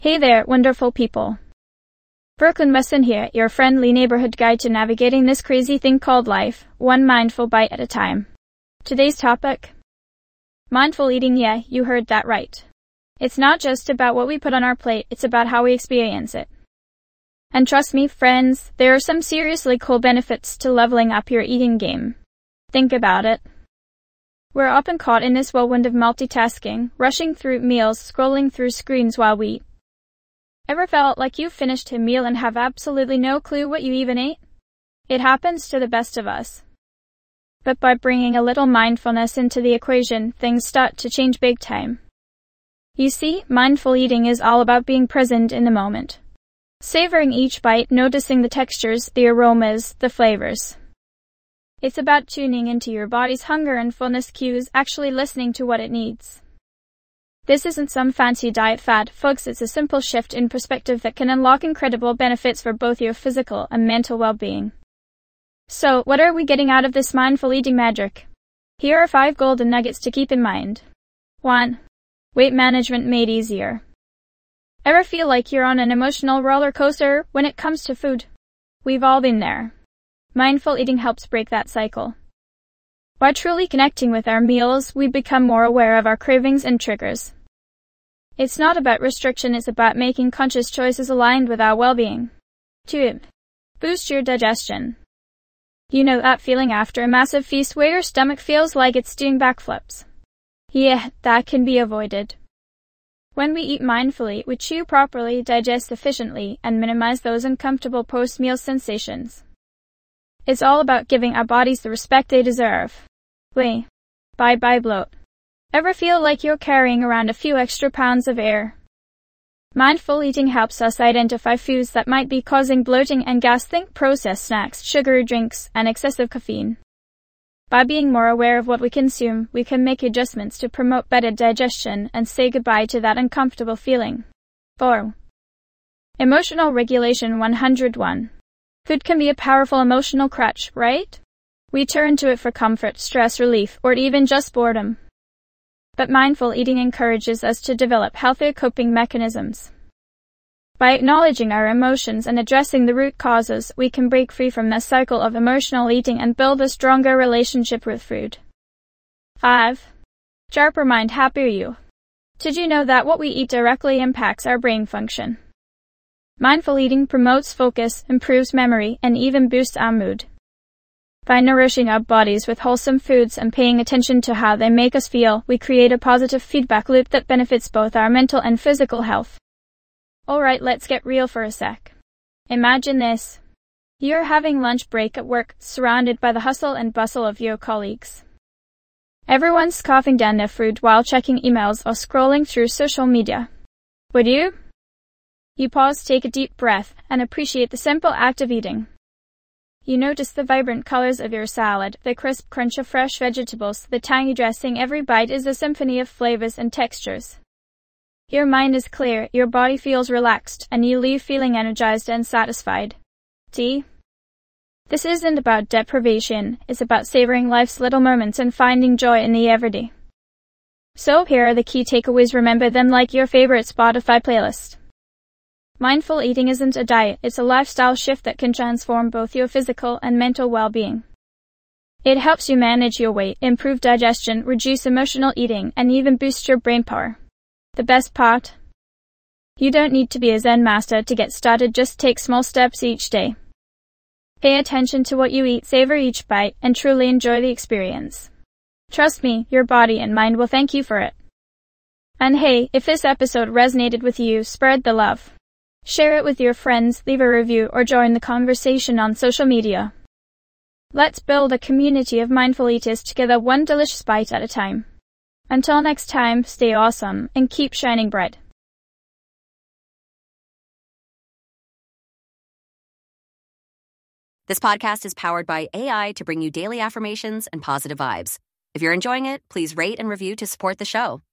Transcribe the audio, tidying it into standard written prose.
Hey there, wonderful people. Brooklyn Messon here, your friendly neighborhood guide to navigating this crazy thing called life, one mindful bite at a time. Today's topic? Mindful eating. Yeah, you heard that right. It's not just about what we put on our plate, it's about how we experience it. And trust me, friends, there are some seriously cool benefits to leveling up your eating game. Think about it. We're often caught in this whirlwind of multitasking, rushing through meals, scrolling through screens while we eat. Ever felt like you've finished a meal and have absolutely no clue what you even ate? It happens to the best of us. But by bringing a little mindfulness into the equation, things start to change big time. You see, mindful eating is all about being present in the moment. Savoring each bite, noticing the textures, the aromas, the flavors. It's about tuning into your body's hunger and fullness cues, actually listening to what it needs. This isn't some fancy diet fad, folks. It's a simple shift in perspective that can unlock incredible benefits for both your physical and mental well-being. So, what are we getting out of this mindful eating magic? Here are 5 golden nuggets to keep in mind. 1. Weight management made easier. Ever feel like you're on an emotional roller coaster when it comes to food? We've all been there. Mindful eating helps break that cycle. By truly connecting with our meals, we become more aware of our cravings and triggers. It's not about restriction, it's about making conscious choices aligned with our well-being. 2. Boost your digestion. You know that feeling after a massive feast where your stomach feels like it's doing backflips? Yeah, that can be avoided. When we eat mindfully, we chew properly, digest efficiently, and minimize those uncomfortable post-meal sensations. It's all about giving our bodies the respect they deserve. Bye-bye bloat. Ever feel like you're carrying around a few extra pounds of air? Mindful eating helps us identify foods that might be causing bloating and gas. Think processed snacks, sugary drinks, and excessive caffeine. By being more aware of what we consume, we can make adjustments to promote better digestion and say goodbye to that uncomfortable feeling. 4. Emotional regulation 101. Food can be a powerful emotional crutch, right? We turn to it for comfort, stress relief, or even just boredom. But mindful eating encourages us to develop healthier coping mechanisms. By acknowledging our emotions and addressing the root causes, we can break free from the cycle of emotional eating and build a stronger relationship with food. 5. Sharper mind, happier you. Did you know that what we eat directly impacts our brain function? Mindful eating promotes focus, improves memory, and even boosts our mood. By nourishing our bodies with wholesome foods and paying attention to how they make us feel, we create a positive feedback loop that benefits both our mental and physical health. Alright, let's get real for a sec. Imagine this. You're having lunch break at work, surrounded by the hustle and bustle of your colleagues. Everyone's scarfing down their food while checking emails or scrolling through social media. Would you? You pause, take a deep breath, and appreciate the simple act of eating. You notice the vibrant colors of your salad, the crisp crunch of fresh vegetables, the tangy dressing. Every bite is a symphony of flavors and textures. Your mind is clear, your body feels relaxed, and you leave feeling energized and satisfied. See? This isn't about deprivation, it's about savoring life's little moments and finding joy in the everyday. So here are the key takeaways. Remember them like your favorite Spotify playlist. Mindful eating isn't a diet, it's a lifestyle shift that can transform both your physical and mental well-being. It helps you manage your weight, improve digestion, reduce emotional eating, and even boost your brain power. The best part? You don't need to be a Zen master to get started, just take small steps each day. Pay attention to what you eat, savor each bite, and truly enjoy the experience. Trust me, your body and mind will thank you for it. And hey, if this episode resonated with you, spread the love. Share it with your friends, leave a review, or join the conversation on social media. Let's build a community of mindful eaters together, one delicious bite at a time. Until next time, stay awesome and keep shining bright. This podcast is powered by AI to bring you daily affirmations and positive vibes. If you're enjoying it, please rate and review to support the show.